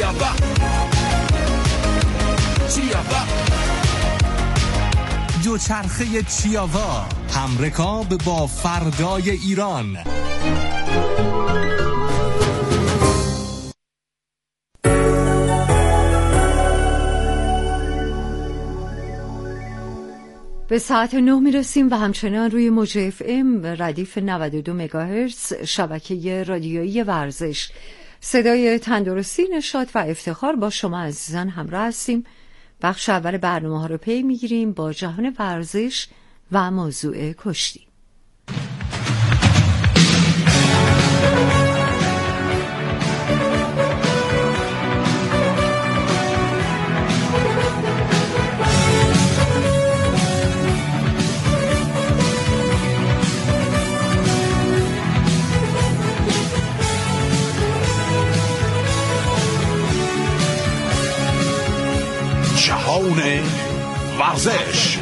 دوچرخه چیاوا، همرکاب با فردای ایران. به ساعت 9 میرسیم و همچنان روی موج FM ردیف 92 مگاهرتز شبکه رادیویی ورزش، صدای تندرستی، نشاط و افتخار با شما عزیزان همراه هستیم. بخش اول برنامه ها رو پی میگیریم با جهان ورزش و موضوع کشتی. جهان ورزش.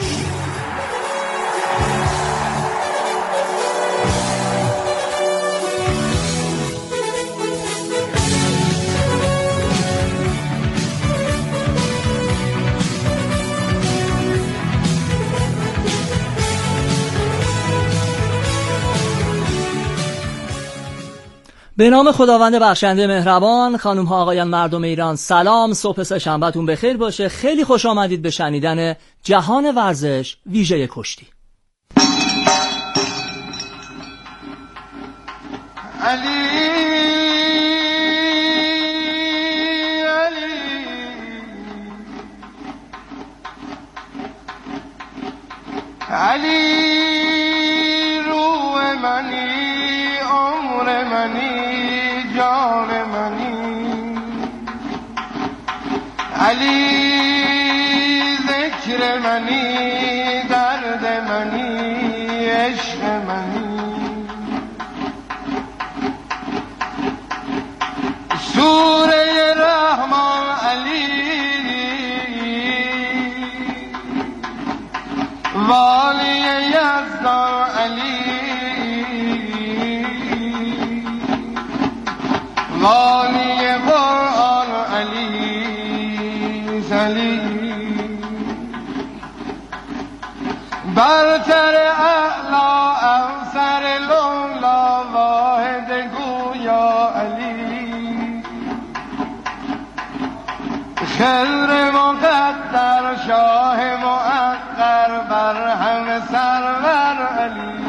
به نام خداوند بخشنده مهربان. خانم ها آقایان مردم ایران، سلام، صبح سه‌شنبه‌تون بخیر باشه. خیلی خوش آمدید به شنیدن جهان ورزش ویژه کشتی. علی روح منی، عمر منی، جان منی، علی ذکر منی، درد منی، عشق منی، سوره رحمان علی، والی یزدان علی، والی قرآن علی، علی برتر اعلا افسر لولا واحد گویا علی، خضر مقدر شاه مؤخر بر همه سرور علی.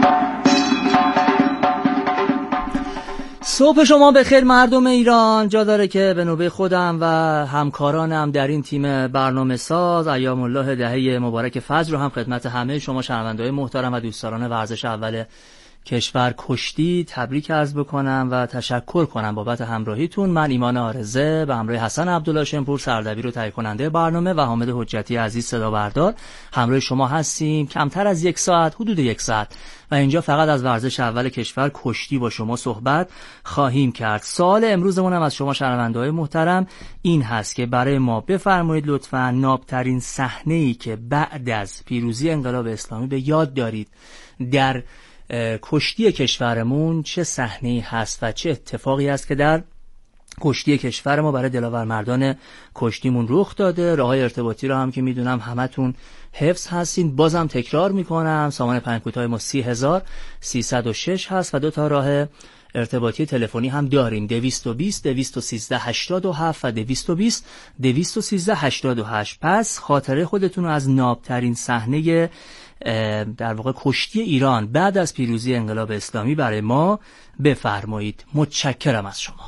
صبح شما بخیر مردم ایران. جا داره که به نوبه خودم و همکارانم در این تیم برنامه ساز ایام الله دهه مبارک فجر رو هم خدمت همه شما شنونده‌های محترم و دوستداران ورزش اول کشور کشتی تبریک عرض بکنم و تشکر کنم بابت همراهیتون. من ایمان آرزه به همراه حسن عبدالهاشمپور سردبیر و تهیه کننده برنامه و حامد حجتی عزیز صدا بردار همراه شما هستیم. کمتر از یک ساعت، حدود یک ساعت، و اینجا فقط از ورزش اول کشور کشتی با شما صحبت خواهیم کرد. سوال امروزمون هم از شما شنونده‌های محترم این هست که برای ما بفرمایید لطفاً نابترین صحنه‌ای که بعد از پیروزی انقلاب اسلامی به یاد دارید در کشتی کشورمون چه صحنه‌ای هست و چه اتفاقی است که در کشتی کشور ما برای دلاورمردان کشتیمون رخ داده. راههای ارتباطی رو هم که میدونم همتون حفظ هستین، بازم تکرار میکنم، سامان پیام کوتاه ما 30306 هست و 2 راه ارتباطی تلفنی هم داریم، 220 213 87 و 220 213 88. پس خاطره خودتون رو از نابترین صحنه در واقع کشتی ایران بعد از پیروزی انقلاب اسلامی برای ما بفرمایید. متشکرم از شما.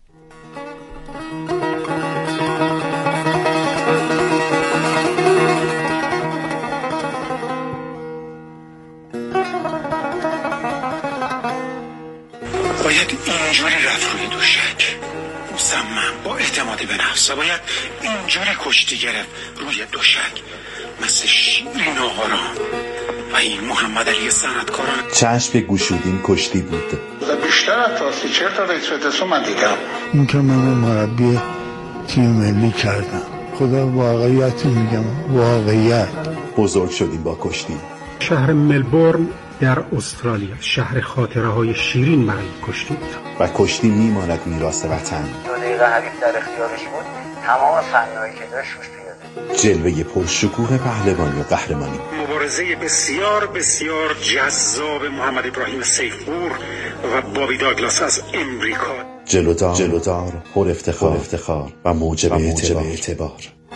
باید اینجوری رفت روی دوشک، مصمم، با اعتماد به نفس، و باید اینجوری کشتی گرفت روی دوشک مثل شیری ناآرام. و این محمد علی صنعتکاران چشم گشودین کشتی بود. بیشتر از راستی 40 تا رئیس فدراسیون من دیدم. این که من مربی تیم ملی کردم، خدا واقعیت میگم، واقعیت. بزرگ شدیم با کشتی. شهر ملبورن در استرالیا شهر خاطره های شیرین برای کشتی بود و کشتی میماند میراث وطن. دقیقه حریف در اختیارش بود تمام فنایی که داشت روش پیاده. جلوه پرشکوه پهلوانی و قهرمانی، مبارزه بسیار بسیار جذاب محمد ابراهیم سیفپور و بابی داگلاس از امریکا. جلودار، پر افتخار و موجب اعتبار.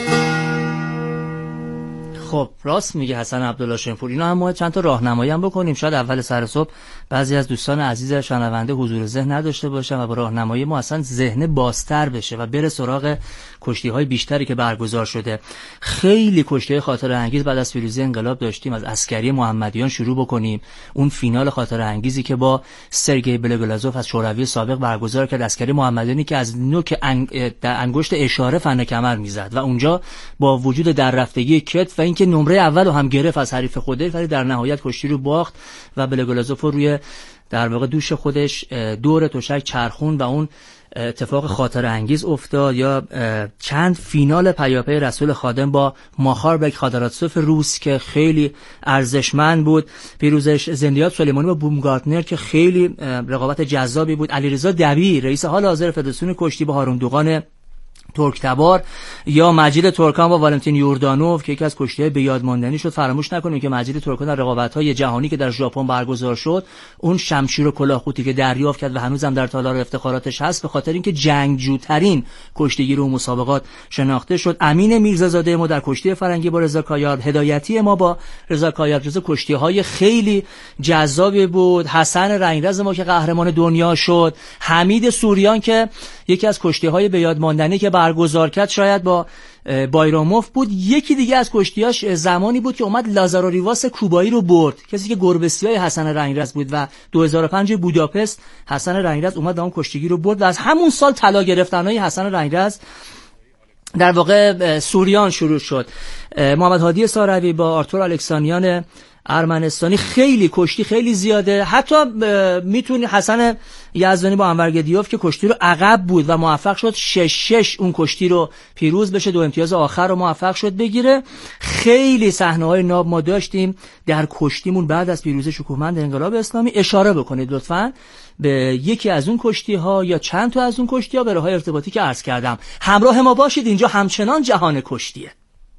خب راست میگه حسن عبدالله شنپور. اینا هم ما چند تا راهنمایی هم بکنیم. شاید اول سر صبح بعضی از دوستان عزیز شنونده حضور ذهن نداشته باشن و با راهنمایی ما اصلا ذهن بازتر بشه و بره سراغ کشتی‌های بیشتری که برگزار شده. خیلی کشتی‌های خاطره انگیز بعد از پیروزی انقلاب داشتیم. از عسکری محمدیان شروع بکنیم. اون فینال خاطره انگیزی که با سرگئی بلگلازوف از شوروی سابق برگزار کرد، عسکری محمدیانی که از نوک انگشت اشاره فن کمر میزد و اونجا با وجود در رفتگی کتف و اینکه نمره اولو هم گرفت از حریف خودش، ولی در نهایت کشتی رو باخت و بلگلازوف روی در واقع دوش خودش دور تشک چرخون و اون اتفاق خاطره انگیز افتاد. یا چند فینال پیاپی رسول خادم با ماخاربک خادراتسوف روس که خیلی ارزشمند بود، پیروزش زندیات سلیمانی با بومگارتنر که خیلی رقابت جذابی بود، علیرضا دبیر رئیس حال حاضر فدراسیون کشتی با هارون دوغان ترکتبار، یا مجید ترکان با والنتین یوردانوف که یکی از کشتی‌های به یاد ماندنی شد. فراموش نکنیم که مجید ترکان در رقابت‌های جهانی که در ژاپن برگزار شد اون شمشیر و کلاهخوتی که دریافت کرد و هنوزم در تالار افتخاراتش هست به خاطر اینکه جنگجوترین کشتیگیر و مسابقات شناخته شد. امین میرزازاده ما در کشتی فرنگی با رضا کایاب، هدایتی ما با رضا کایاب جز کشتی‌های خیلی جذابی بود. حسن رنگرز ما که قهرمان دنیا شد، حمید سوریان که یکی از کشتی‌های به یاد ماندنی که برگزار کرد شاید با بایراموف بود. یکی دیگه از کشتیاش زمانی بود که اومد لازارو ریواس کوبایی رو برد، کسی که گربه‌سیای حسن رنگرز بود و 2005 بوداپست حسن رنگرز اومد اون کشتیگیر رو برد و از همون سال طلا گرفتنهای حسن رنگرز در واقع سوریان شروع شد. محمد هادی ساروی با آرتور الکسانیان ارمنستانی، خیلی کشتی خیلی زیاده. حتی میتونی حسن یزدانی با انور گدیوف که کشتی رو عقب بود و موفق شد 6-6 اون کشتی رو پیروز بشه، 2 امتیاز آخر رو موفق شد بگیره. خیلی صحنه‌های ناب ما داشتیم در کشتیمون بعد از پیروزی شکوهمند انقلاب اسلامی. اشاره بکنید لطفاً به یکی از اون کشتی‌ها یا چند تا از اون کشتی‌ها به راه‌های ارتباطی که عرض کردم. همراه ما باشید، اینجا همچنان جهان کشتیه.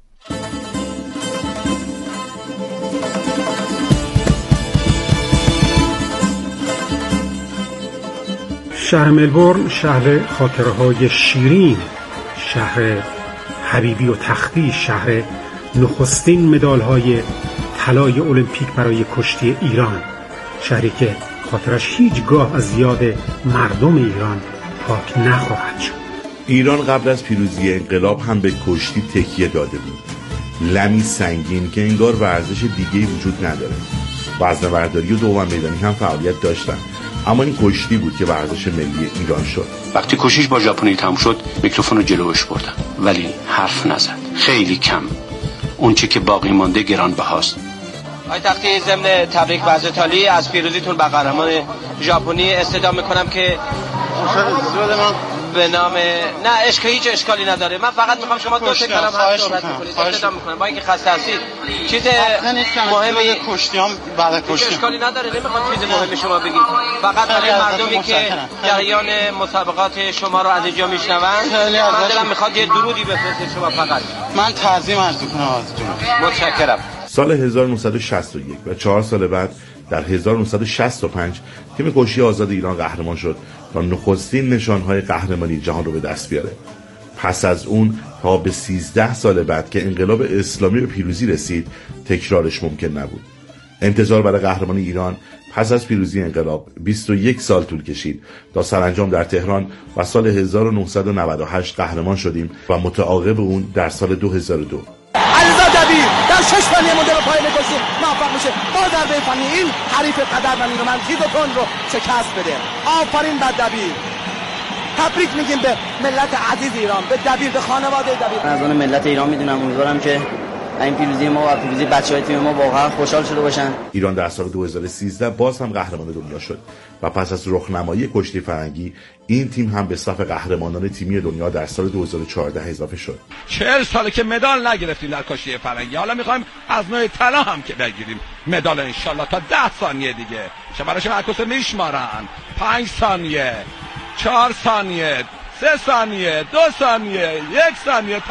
شهر ملبورن شهر خاطره‌های شیرین، شهر حبیبی و تختی، شهر نخستین مدال‌های طلای المپیک برای کشتی ایران، شهری که خاطرش هیچگاه از یاد مردم ایران پاک نخواهد شد. ایران قبل از پیروزی انقلاب هم به کشتی تکیه داده بود، لمی سنگین که انگار ورزش دیگه‌ای وجود نداره. وزنه‌برداری و دوم میدانی هم فعالیت داشتن، اما این کشتی بود که ورزش ملی ایران شد. وقتی کشیش با ژاپنی تموم شد میکروفون رو جلوش بردم ولی حرف نزد. خیلی کم. اون چی که باقی مانده گرانبهاست. آقای تختی، ضمن تبریک و عزتالی از پیروزیتون به قهرمان ژاپنی استدعا میکنم که به نام هیچ اشکالی نداره. من فقط میخوام شما 2 کلمه حرف صحبت کنید. استدعا میکنم با اینکه خسته هستید. چیز مهمی کشتیام بعد کشتی اشکالی نداره، نمیخوام چیز مهمی شما بگید. فقط برای مردمی که جریان مسابقات شما رو از اینجا میشنون من دلم میخواد یه درودی بفرستید شما. فقط من تعظیم عرض میکنم ازتون. متشکرم. سال 1961 و 4 سال بعد در 1965 تیم کشتی آزاد ایران قهرمان شد تا نخستین نشانهای قهرمانی جهان رو به دست بیاره. پس از اون تا به 13 سال بعد که انقلاب اسلامی به پیروزی رسید تکرارش ممکن نبود. انتظار برای قهرمانی ایران پس از پیروزی انقلاب 21 سال طول کشید تا سرانجام در تهران و سال 1998 قهرمان شدیم و متعاقب اون در سال 2002 علیرضا دبیر در 6 ثانیه مونده به پایان کشتی موفق میشه با ضربه فنی این حریف قدرمندی رو من تیز و تند رو شکست بده. آفرین بر دبیر. تبریک میگیم به ملت عزیز ایران، به دبیر، به خانواده دبیر. از آن ملت ایران میدونم، امیدوارم که این پیروزی ما و پیروزی بچه‌های تیم ما واقعا خوشحال شده باشن. ایران در سال 2013 باز هم قهرمان دنیا شد و پس از رخنمایی کشتی فرنگی این تیم هم به صف قهرمانان تیمی دنیا در سال 2014 اضافه شد. 40 ساله که مدال نگرفتیم در کشتی فرنگی، حالا میخوایم از نوع طلا هم که بگیریم مدال انشالله. تا 10 ثانیه دیگه شمارش معکوس میشمارن. 5 ثانیه، 4 ثانیه، 3 ثانیه، 2 ثانیه، 1 ثانیه.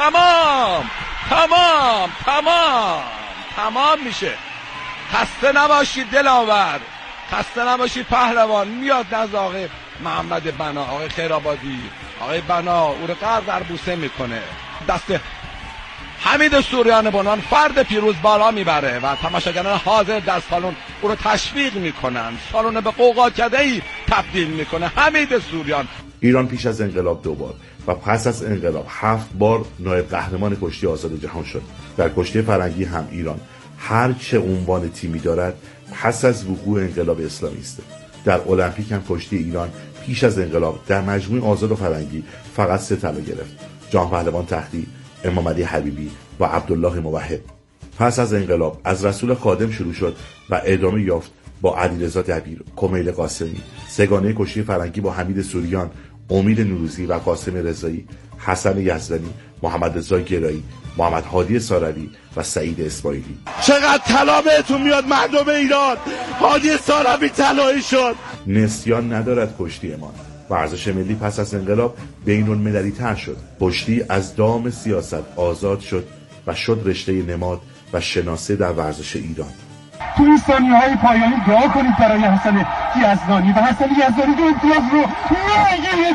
تمام میشه. خسته نباشید دلاور، خسته نباشید پهلوان. میاد نزد آقای محمد بنا، آقای خیرآبادی. آقای بنا او رو قرض در بوسه میکنه، دست حمید سوریان بنان فرد پیروز بالا میبره و تماشاگران حاضر در سالن او رو تشویق میکنن. سالن به قوقاکده‌ای تبدیل میکنه حمید سوریان. ایران پیش از انقلاب 2 بار و پس از انقلاب 7 بار نایب قهرمان کشتی آزاد جهان شد. در کشتی فرنگی هم ایران هر چه عنوان تیمی دارد پس از وقوع انقلاب اسلامی است. در المپیک هم کشتی ایران پیش از انقلاب در مجموع آزاد و فرنگی فقط 3 طلا گرفت: جان پهلوان تختی، امام علی حبیبی و عبدالله موحد. پس از انقلاب از رسول خادم شروع شد و ادامه یافت با علیرضا دبیر، کمیل قاسمی. سگانه کشتی فرنگی با حمید سوریان، امید نوروزی و قاسم رضایی، حسن یزدانی، محمد رضا گرایی، محمد هادی ساروی و سعید اسماعیلی. چقدر طلا بهتون میاد مردم ایران. هادی ساروی طلایی شد. نسیان ندارد کشتیمان. ورزش ملی پس از انقلاب بین‌المللی تر شد. کشتی از دام سیاست آزاد شد و شد رشته نماد و شناسه در ورزش ایران. تو این ثانیه‌های پایانی دعا کنید برای حسن یزدانی و حسن یزدانی دو امتیاز رو میگیرید.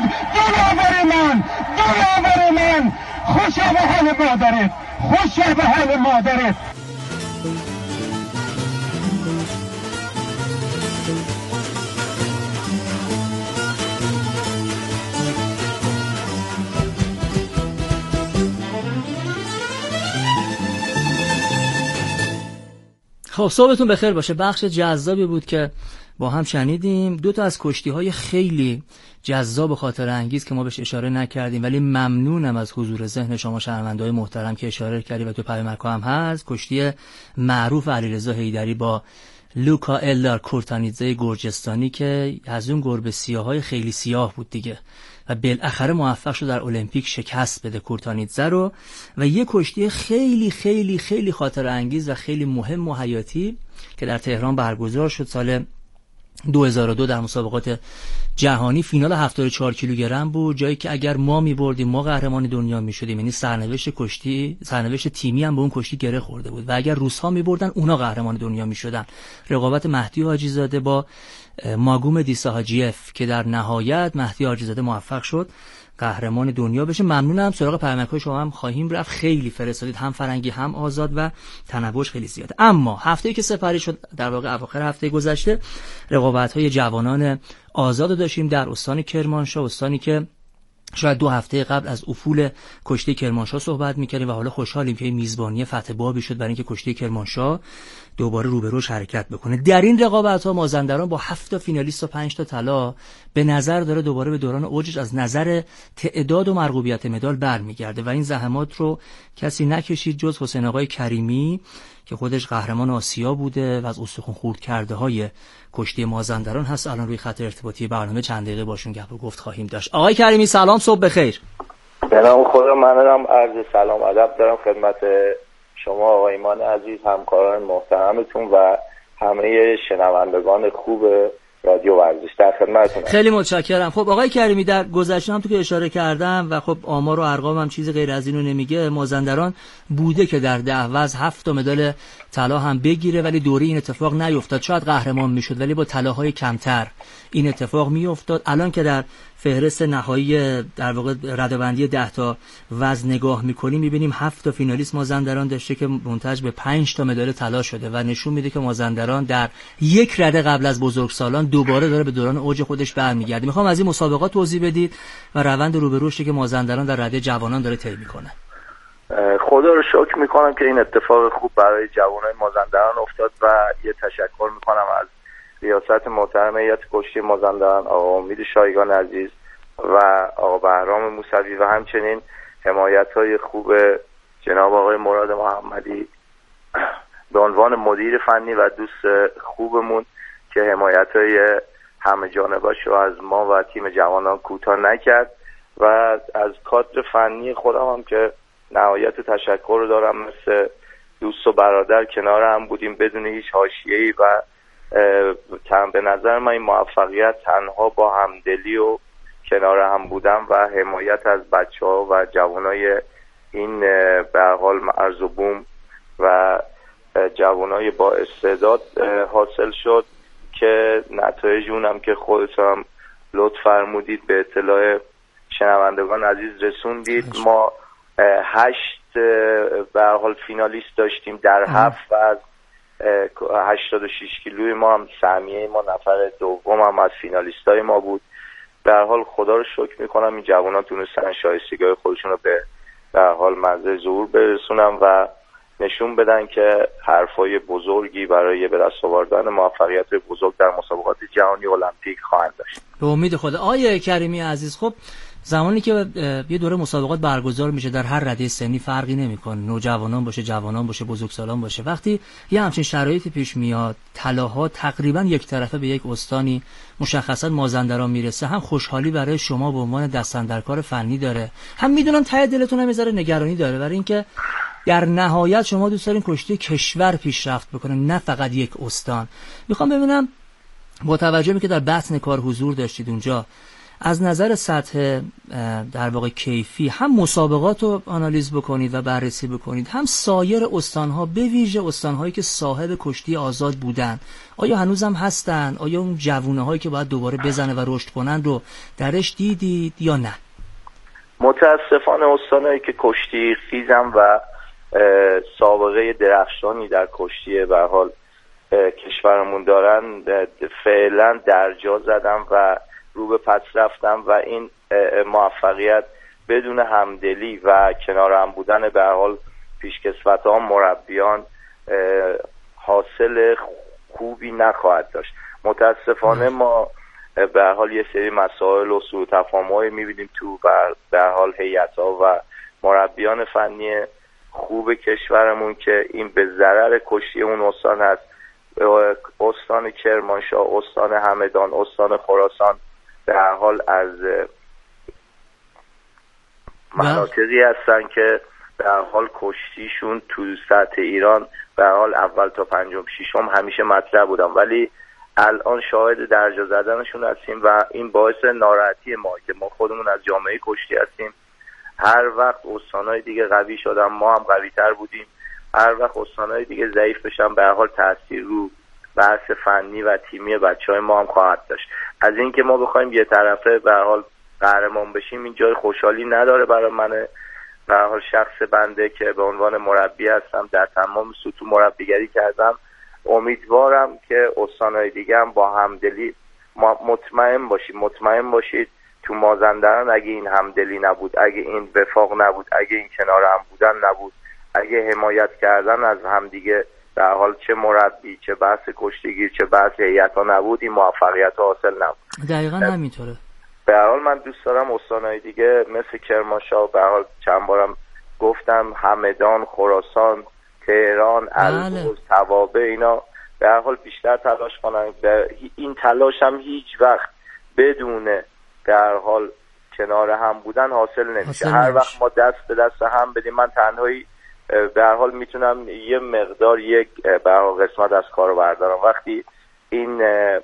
دلاور من خوشا به حال مادرت. خب صبحتون بخیر باشه. بخش جذابی بود که با هم شنیدیم. 2 تا از کشتی‌های خیلی جذاب و خاطره انگیز که ما بهش اشاره نکردیم، ولی ممنونم از حضور ذهن شما شنونده‌های محترم که اشاره کردید و تو پیامک هم هست. کشتی معروف علیرضا حیدری با لوکا الدار کورتانیدزه گرجستانی که از اون گربه سیاهای خیلی سیاه بود دیگه و بالاخره موفق شد در المپیک شکست بده کورتانیدزه رو. و یه کشتی خیلی خیلی خیلی خاطره انگیز و خیلی مهم و حیاتی که در تهران برگزار شد سال 2002 در مسابقات جهانی. فینال 74 کیلوگرم بود، جایی که اگر ما می‌بردیم ما قهرمان دنیا می‌شدیم. یعنی سرنوشت تیمی هم به اون کشتی گره خورده بود و اگر روس‌ها می‌بردن اونا قهرمان دنیا می‌شدن. رقابت مهدی حاجی زاده با ماگوم دیساهاجیف که در نهایت مهدی حاجی زاده موفق شد قهرمان دنیا بشه. ممنونم. سراغ پیامک‌های شما هم خواهیم رفت. خیلی فرستادید، هم فرنگی هم آزاد و تنوعش خیلی زیاده. اما هفته‌ای که سپری شد، در واقع اواخر هفته گذشته، رقابت‌های جوانان آزاد داشتیم در استان کرمانشاه، استانی که شاید 2 هفته قبل از افول کشتی کرمانشاه صحبت می‌کردیم و حالا خوشحالیم که میزبانی فتح بابی شد برای اینکه کشتی کرمانشاه دوباره روبروش حرکت بکنه. در این رقابت‌ها مازندران با 7 تا فینالیست و 5 تا طلا به نظر داره دوباره به دوران اوجش از نظر تعداد و مرغوبیت مدال برمیگرده و این زحمات رو کسی نکشید جز حسین آقای کریمی که خودش قهرمان آسیا بوده و از استخوان خورد کرده های کشتی مازندران هست. الان روی خط ارتباطی برنامه چند دقیقه باشون گپ و گفت خواهیم داشت. آقای کریمی سلام، صبح بخیر. به نام خدا. منم عرض سلام ادب دارم خدمت شما آقای ایمان عزیز، همکاران محترمتون و همه شنوندگان خوب رادیو ورزش. در خدمتتونم. خیلی متشکرم. خب آقای کریمی، در گذشته هم تو که اشاره کردم و خب آمار و ارقام هم چیز غیر از اینو نمیگه، مازندران بوده که در 10 وز 7 تا مدال طلا هم بگیره ولی دوره این اتفاق نیفتاد. شاید قهرمان میشد ولی با طلاهای کمتر این اتفاق میافتاد. الان که در فهرست نهایی در واقع رده‌بندی 10 تا وزن نگاه میکنیم میبینیم 7 تا فینالیست مازندران داشته که منتج به 5 تا مدال طلا شده و نشون میده که مازندران در یک رده قبل از بزرگسالان دوباره داره به دوران اوج خودش برمیگرده. میخوام از این مسابقات توضیح بدید و روند رو به رشدی که مازندران در رده جوانان داره طی میکنه. خدا رو شکر میکنم که این اتفاق خوب برای جوانان مازندران افتاد و یه تشکر میکنم از ریاست محترم هیئت کشتی مازندران آقا امید شایگان عزیز و آقا بهرام موسوی و همچنین حمایت‌های خوب جناب آقای مراد محمدی به عنوان مدیر فنی و دوست خوبمون که حمایت‌های همه جانبه‌اش رو از ما و تیم جوانان کوتاه نکرد و از کادر فنی خودم هم که نهایت تشکر رو دارم. مثل دوست و برادر کنار هم بودیم بدون هیچ حاشیه‌ای و به نظر من این موفقیت تنها با همدلی و کنار هم بودن و حمایت از بچه‌ها و جوانای این به هر حال مرز و بوم و جوانای با استعداد حاصل شد که نتایج اونم که خودتون لطف فرمودید به اطلاع شنوندگان عزیز رسوندید. ما 8 به هر حال فینالیست داشتیم در 7 از 86 کیلوی ما هم سهمیه ما نفر دوم هم از فینالیستای ما بود. به هر حال خدا رو شکر میکنم این جوانان تونستن شایستگی خودشون رو به هر حال منزل ظهور برسونن و نشون بدن که حرفای بزرگی برای به دست آوردن موفقیت بزرگ در مسابقات جهانی المپیک خواهند داشت. به امید خدا. آیه کریمی عزیز، خب زمانی که یه دوره مسابقات برگزار میشه در هر رده سنی فرقی نمیکنه، نوجوانان باشه، جوانان باشه، بزرگسالان باشه، وقتی یه همچین شرایطی پیش میاد، طلاها تقریبا یک طرفه به یک استانی مشخصا مازندران میرسه، هم خوشحالی برای شما به عنوان دست‌اندرکار فنی داره، هم میدونم ته دلتون هم میذاره نگرانی داره برای اینکه در نهایت شما دوست دارین کشتی کشور پیشرفت بکنه نه فقط یک استان. میخوام ببینم با توجه به که در بطن کار حضور داشتید اونجا، از نظر سطح در واقع کیفی هم مسابقات رو آنالیز بکنید و بررسی بکنید، هم سایر استانها به ویژه استانهایی که صاحب کشتی آزاد بودن آیا هنوزم هستن؟ آیا اون جوونهایی که باید دوباره بزنه و رشد کنن رو درش دیدید یا نه؟ متاسفانه استانهایی که کشتی خیزن و سابقه درخشانی در کشتی به حال کشورمون دارن فعلا درجا زدن و رو به پس رفتن و این موفقیت بدون همدلی و کنار هم بودن به هر حال پیشکسوتان مربیان حاصل خوبی نخواهد داشت. متاسفانه ما به هر حال یه سری مسائل و سوء تفاهم‌های می‌بینیم تو به هر حال هیئت‌ها و مربیان فنی خوب کشورمون که این به ضرر کشتی اون استان هست. استان کرمانشاه، استان همدان، استان خراسان به هر حال از مناطقی هستن که به هر حال کشتیشون تو سطح ایران به هر حال اول تا پنجم ششم همیشه مطرح بودن، ولی الان شاهد درجا زدنشون هستیم و این باعث ناراحتی ما که ما خودمون از جامعه کشتی هستیم. هر وقت استانهای دیگه قوی شدن ما هم قوی تر بودیم، هر وقت استانهای دیگه ضعیف بشن به هر حال تاثیر رو بحث فنی و تیمی بچهای ما هم خواهد داشت. از اینکه ما بخوایم یه طرفه به هر حال قهرمان بشیم این جای خوشحالی نداره برای من به هر حال شخص بنده که به عنوان مربی هستم در تمام سطوح مربیگری کردم. امیدوارم که استانهای دیگه هم با همدلی مطمئن باشید تو مازندران اگه این همدلی نبود، اگه این وفاق نبود، اگه این کنار هم بودن نبود، اگه حمایت کردن از همدیگه در حال چه مربی، چه بحث کشتیگیر، چه بحث هیئت‌ها نبود، این موفقیت حاصل نبود. دقیقاً همینطوره. به هر حال من دوست دارم استانهای دیگه مثل کرمانشاه به هر حال چند بارم گفتم همدان، خراسان، تهران، البرز، توابع اینا به هر حال بیشتر تلاش کنن. این تلاش هم هیچ وقت بدون در حال کنار هم بودن حاصل نمیشه. هر وقت ما دست به دست هم بدیم، من تنهایی به هر حال میتونم یه مقدار یک به هر حال قسمت از کارو بردارم. وقتی این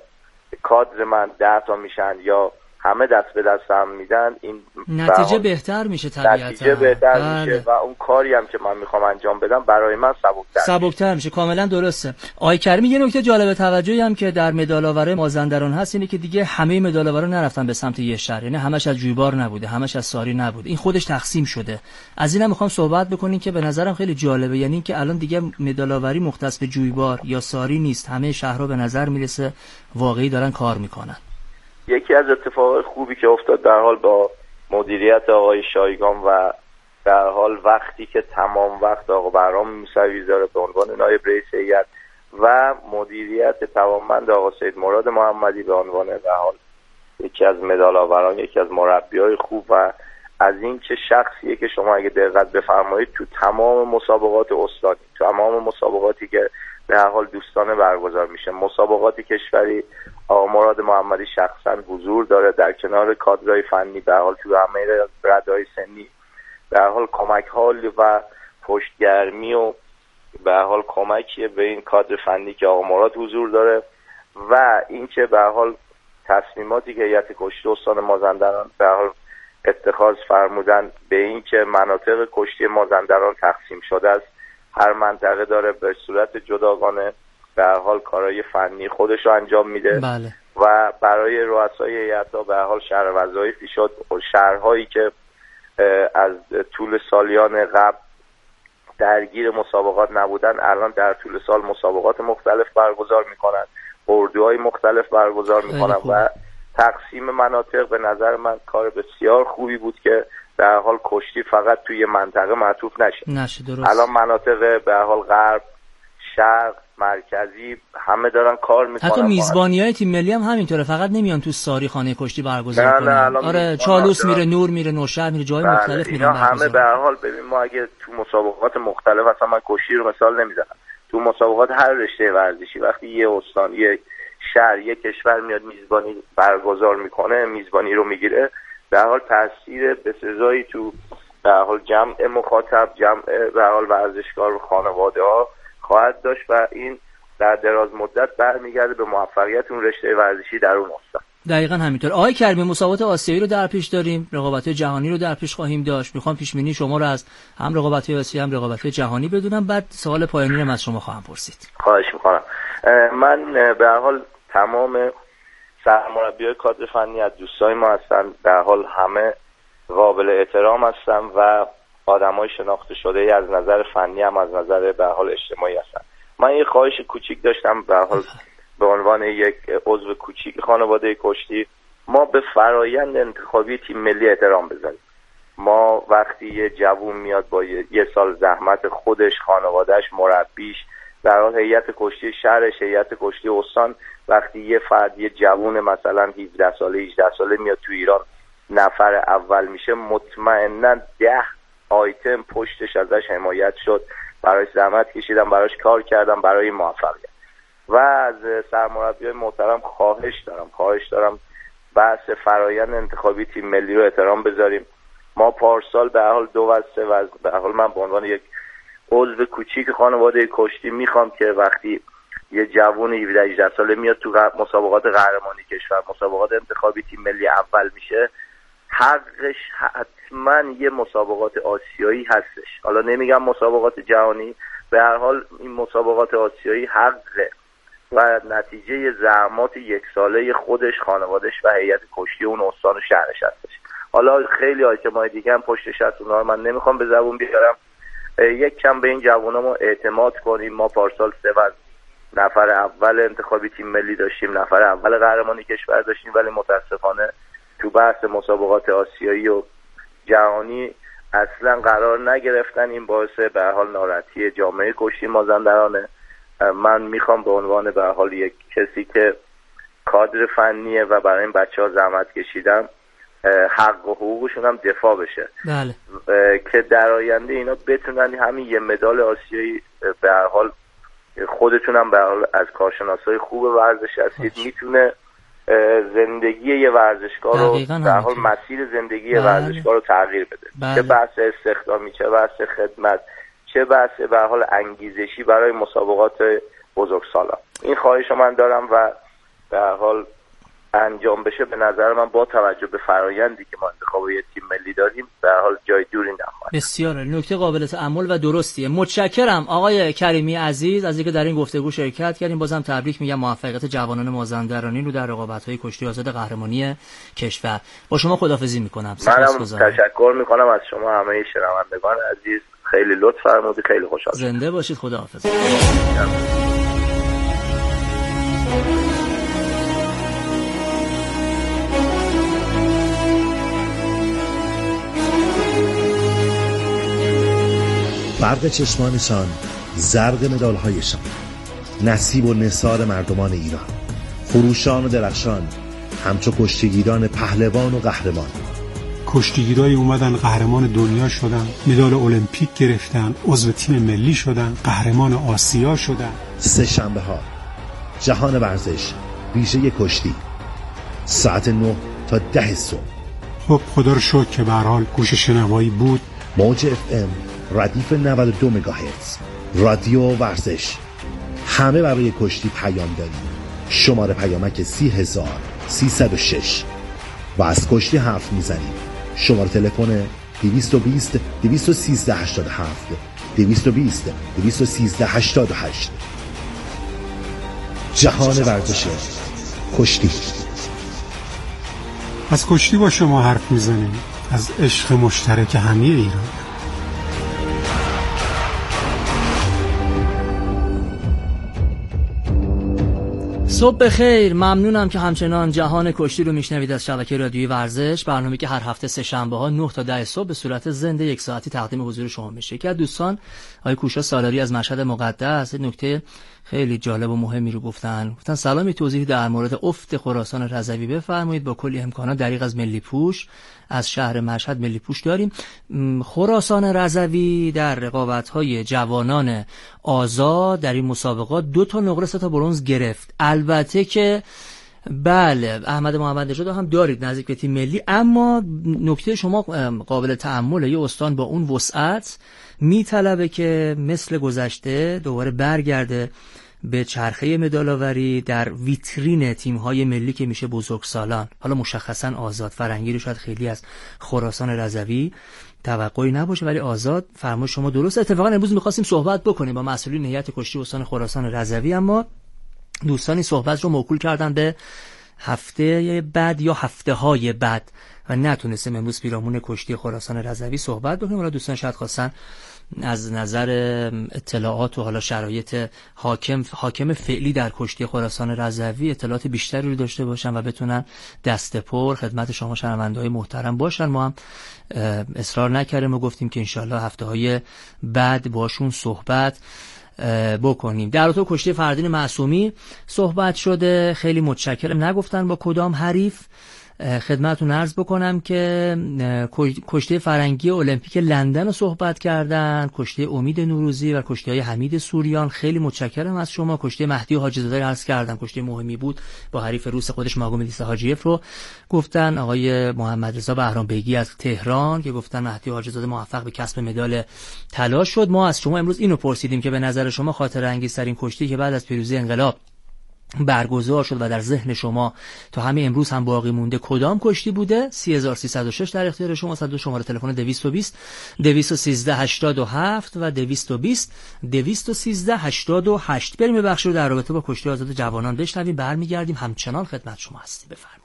کادر من 10 تا میشن یا همه دست به دست هم میدن این نتیجه بهتر میشه طبیعتا. نتیجه بهتر میشه و اون کاری هم که من میخوام انجام بدم برای من سبکتر میشه. کاملا درسته. آقای کریمی یه نکته جالب توجهی هم که در مدال‌آوری مازندران هست اینه که دیگه همه مدال‌آورا نرفتن به سمت یه شهر، یعنی همش از جویبار نبوده، همش از ساری نبود، این خودش تقسیم شده. از اینم میخوام صحبت بکنین که به نظرم خیلی جالبه، یعنی اینکه الان دیگه مدال‌آوری مختص به جویبار یا ساری نیست، همه شهرها به نظر میرسه واقعی دارن کار میکنن. یکی از اتفاقات خوبی که افتاد در حال با مدیریت آقای شایگان و در حال وقتی که تمام وقت آقا بهرام موسوی داره به عنوان نایب رئیس هیئت و مدیریت توانمند آقا سید مراد محمدی به عنوان در حال یکی از مدال آوران، یکی از مربیای خوب و از این چه شخصیه که شما اگه دقت بفرمایید تو تمام مسابقات استانی، تمام مسابقاتی که به هر حال دوستانه برگزار میشه، مسابقات کشوری، آقا مراد محمدی شخصا حضور داره در کنار کادرهای فنی به هر حال تو همه رده‌های سنی به هر حال کمک حال و پشتگرمی و به هر حال کمکی به این کادر فنی که آقا مراد حضور داره و اینکه به هر حال تصمیماتی که هیئت کشتی استان مازندران به حال اتخاذ فرمودن به این که مناطق کشتی مازندران تقسیم شده است، هر منطقه داره به صورت جداگانه به هر حال کارهای فنی خودش رو انجام میده. بله. و برای رؤسای هیئت‌ها به هر حال شهر وظایفی شد، شهرهایی که از طول سالیان قبل درگیر مسابقات نبودن الان در طول سال مسابقات مختلف برگزار میکنن، اردوهای مختلف برگزار میکنن و تقسیم مناطق به نظر من کار بسیار خوبی بود که در حال کشتی فقط توی منطقه معطوف نشه. درست. الان مناطق به حال غرب، شرق، مرکزی همه دارن کار میکنن. حتی میزبانی‌های تیم ملی هم همینطوره، فقط نمیان تو ساری خانه کشتی برگزار کنن. آره چالوس میره، نور میره، نوشهر میره، جای مختلف میرن. همه به هر حال ببین ما اگه تو مسابقات مختلف، اصلا من کشتی رو مثال نمیزنم، تو مسابقات هر رشته ورزشی وقتی یه استان، یه شهر، یه کشور میاد میزبانی برگزار میکنه، میزبانی رو میگیره، در حال تاثیر بسزایی تو در حال جمع مخاطب، جمع در حال ورزشکار و خانواده ها خواهد داشت و این در دراز مدت برمیگرده به موفقیت اون رشته ورزشی در اون استان. دقیقاً همینطور. آقای کریمی، مسابقات آسیایی رو در پیش داریم، رقابت‌های جهانی رو در پیش خواهیم داشت. میخوام پیش بینی شما رو از هم رقابت‌های آسیایی هم رقابت‌های جهانی بدونم، بعد سوال پایانی رو از شما خواهم پرسید. خواهش می‌کنم. من به هر حال تمام سرمربیای کادر فنی از دوستای ما هستن، در حال همه قابل احترام هستن و آدمای شناخته شده از نظر فنی هم از نظر به حال اجتماعی هستن. من یه خواهش کوچیک داشتم به حال به عنوان یک عضو کوچیک خانواده کشتی، ما به فرایند انتخابی تیم ملی احترام بذاریم. ما وقتی یه جوون میاد با یه سال زحمت خودش، خانوادهش، مربیش، در حال هیئت کشتی شهرش، هیئت کشتی استان، وقتی یه فرد، یه جوون مثلا 17 ساله 18 ساله میاد تو ایران نفر اول میشه، مطمئنا 10 آیتم پشتش ازش حمایت شد، براش زحمت کشیدم، براش کار کردم برای موفقیت. و از سرمربیای محترم خواهش دارم بحث فرایند انتخابی تیم ملی رو احترام بذاریم. ما پارسال به حال 2 و 3 و به حال من به عنوان یک عضو کوچیک خانواده کشتی میخوام که وقتی یه جوون 17-18 ساله میاد تو مسابقات قهرمانی کشور، مسابقات انتخابی تیم ملی اول میشه، حقش حتما یه مسابقات آسیایی هستش. حالا نمیگم مسابقات جهانی، به هر حال این مسابقات آسیایی حقه و نتیجه زحمات 1 ساله خودش، خانوادهش و هیئت کشتی اون استان و شهرش هستش. حالا خیلی آیتم‌های دیگه هم پشتش هست، اونها رو من نمیخوام به زبون بیارم. یک کم به این جوونا ما اعتماد کنیم. ما پارسال 3 نفر اول انتخابی تیم ملی داشتیم، نفر اول قهرمانی کشور داشتیم، ولی متاسفانه تو بحث مسابقات آسیایی و جهانی اصلا قرار نگرفتن. این باعث به هر حال ناراحتی جامعه کشتی مازندرانه. من میخوام به عنوان به هر حال یک کسی که کادر فنیه و برای این بچه‌ها زحمت کشیدم، حق و حقوقشون هم دفاع بشه. بله. که در آینده اینا بتونن همین یه مدال آسیایی به هر حال خودتون هم به هر حال از کارشناسای خوب ورزش هستید، میتونه زندگی یه ورزشکار رو در حال مسیر زندگی ورزشکار رو تغییر بده. چه بحث استخدامی، چه بحث خدمت، چه بحث به حال انگیزشی برای مسابقات بزرگسالان. این خواهش من دارم و به حال انجام بشه. به نظر من با توجه به فرایندی که ما انتخابی تیم ملی داریم به هر حال جای دوری نخواهد. بسیار نکته قابل تأمل و درستیه. متشکرم آقای کریمی عزیز از اینکه در این گفتگو شرکت کردیم. بازم تبریک میگم، موفقیت جوانان مازندرانی رو در رقابت‌های کشتی آزاد قهرمانی کشور. با شما خداحافظی میکنم. سپاسگزارم. تشکر میکنم از شما همه شنوندگان عزیز. خیلی لطف فرمودید، خیلی خوشحال شدم. زنده باشید. خداحافظ. برق چشمانشان، زرد مدالهایشان، نصیب و نثار مردمان ایران، خروشان و درخشان، همچو کشتیگیران پهلوان و قهرمان. کشتیگیرای اومدن قهرمان دنیا شدن، مدال المپیک گرفتن، عضو تیم ملی شدن، قهرمان آسیا شدن. 3 شنبه‌ها جهان ورزش، ویژه کشتی، ساعت 9 تا 10 صبح. خب خدا رو شکر که به هر حال گوش شنوایی بود. موج FM ردیف 92 مگاهرتز، رادیو ورزش، همه برای کشتی پیام داریم. شماره پیامک 30300 306 و از کشتی حرف میزنیم. شماره تلفن 220 213 87 220 213 88. جهان ورزش کشتی. از کشتی با شما حرف میزنیم، از عشق مشترک همه ایران. صبح بخیر، ممنونم که همچنان جهان کشتی رو میشنوید از شبکه رادیویی ورزش، برنامه‌ای که هر هفته سه شنبه ها 9 تا 10 صبح به صورت زنده یک ساعتی تقدیم حضور شما میشه. یکی از دوستان آقای کوشا سالاری از مشهد مقدس نکته خیلی جالب و مهمی رو گفتن سلامی توضیحی در مورد افت خراسان رضوی بفرمایید. با کلی امکانات دریغ از ملی پوش از شهر مشهد ملی پوش داریم. خراسان رضوی در رقابت‌های جوانان آزاد در این مسابقات 2 تا نقره 3 تا برنز گرفت. البته که بله احمد محمد نژاد هم دارید نزدیک به تیم ملی، اما نکته شما قابل تأمله. یه استان با اون وسعت میطلبه که مثل گذشته دوباره برگرده به چرخه مدال‌آوری در ویترین تیم‌های ملی که میشه بزرگسالان. حالا مشخصاً آزاد فرنگی رو شاید خیلی از خراسان رضوی توقعی نباشه، ولی آزاد فرمایش شما درست. اتفاقا امروز می‌خواستیم صحبت بکنیم با مسئولین هیئت کشتی استان خراسان رضوی، اما دوستانی صحبت رو موکول کردن به هفته بعد یا هفته‌های بعد و نتونستیم امروز پیرامون کشتی خراسان رضوی صحبت بکنیم. حالا دوستان شاید خواستن از نظر اطلاعات و حالا شرایط حاکم فعلی در کشتی خراسان رضوی اطلاعات بیشتری رو داشته باشن و بتونن دست پر خدمت شما شنونده‌های محترم باشن. ما هم اصرار نکردیم و گفتیم که انشالله هفته‌های بعد باشون صحبت بکنیم. در رابطه کشتی فردین معصومی صحبت شده، خیلی متشکرم. نگفتن با کدام حریف. خدمتتون عرض بکنم که کشتی فرنگی المپیک لندن رو صحبت کردن، کشتی امید نوروزی و کشتی های حمید سوریان. خیلی متشکرم از شما. کشتی مهدی حاجی زاده عرض کردن، کشتی مهمی بود با حریف روس خودش ماگومدیس حاجیف رو گفتن. آقای محمد رضا بهرام بیگی از تهران که گفتن مهدی حاجی زاده موفق به کسب مدال طلا شد. ما از شما امروز اینو پرسیدیم که به نظر شما خاطره انگیزترین کشتی که بعد از پیروزی انقلاب برگزار شد و در ذهن شما تا همین امروز هم باقی مونده کدام کشتی بوده؟ 30306 در اختیار شما. صد شماره تلفن 220 213 87 و 220 213 88. بریم به بخش رو در رابطه با کشتی آزاد جوانان بشنویم، برمیگردیم همچنان خدمت شما هستیم. بفرمایید.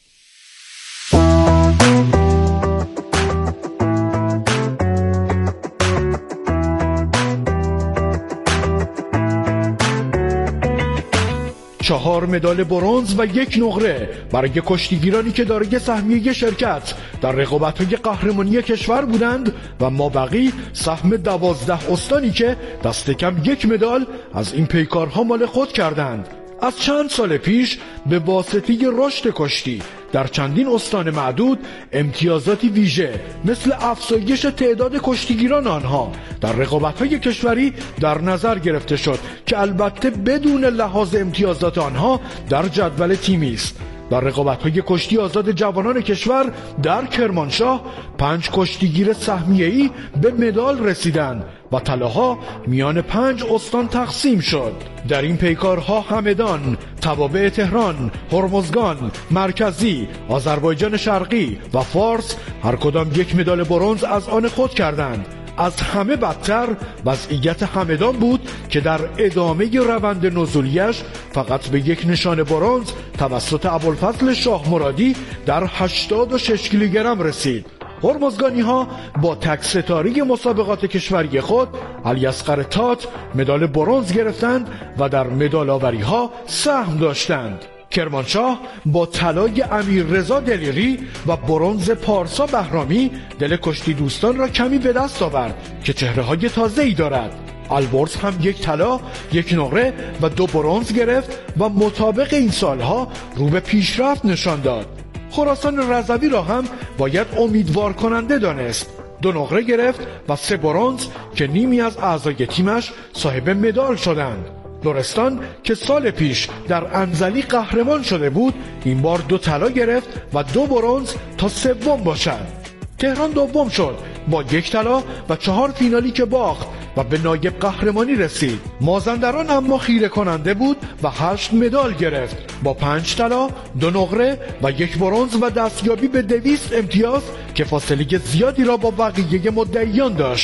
چهار مدال برنز و 1 نقره برای کشتیگیرانی که دارای سهمیه شرکت در رقابت‌های قهرمانی کشور بودند و مابقی سهم 12 استانی که دست کم 1 مدال از این پیکارها مال خود کردند. از چند سال پیش به واسطه رشد کشتی در چندین استان معدود امتیازاتی ویژه مثل افزایش تعداد کشتیگیران آنها در رقابت‌های کشوری در نظر گرفته شد که البته بدون لحاظ امتیازات آنها در جدول تیمی است. در رقابت‌های کشتی آزاد جوانان کشور در کرمانشاه 5 کشتیگیر سهمیه‌ای به مدال رسیدند و طلاها میان 5 استان تقسیم شد. در این پیکارها همدان، توابع تهران، هرمزگان، مرکزی، آذربایجان شرقی و فارس هر کدام 1 مدال برنز از آن خود کردند. از همه بدتر وضعیت همدان بود که در ادامه روند نزولیش فقط به 1 نشان برنز توسط ابوالفضل شاه مرادی در 86 کیلوگرم رسید. هرمزگانی ها با تک ستاره مسابقات کشوری خود علیاصغر تات مدال برنز گرفتند و در مدال آوری ها سهم داشتند. کرمانشاه با طلای امیررضا دلیری و برنز پارسا بهرامی دل کشتی دوستان را کمی به دست آورد که چهره‌های تازه‌ای دارد. البرز هم 1 طلا، 1 نقره و 2 برنز گرفت و مطابق این سالها رو به پیشرفت نشان داد. خراسان رضوی را هم باید امیدوار کننده دانست. 2 نقره گرفت و 3 برنز که نیمی از اعضای تیمش صاحب مدال شدند. لرستان که سال پیش در انزلی قهرمان شده بود این بار 2 طلا گرفت و 2 برنز تا سوم باشد. تهران دوم شد با 1 طلا و 4 فینالی که باخت و به نایب قهرمانی رسید. مازندران اما خیره کننده بود و 8 مدال گرفت با 5 طلا، 2 نقره و 1 برنز و دستیابی به 200 امتیاز که فاصله زیادی را با بقیه مدعیان داشت.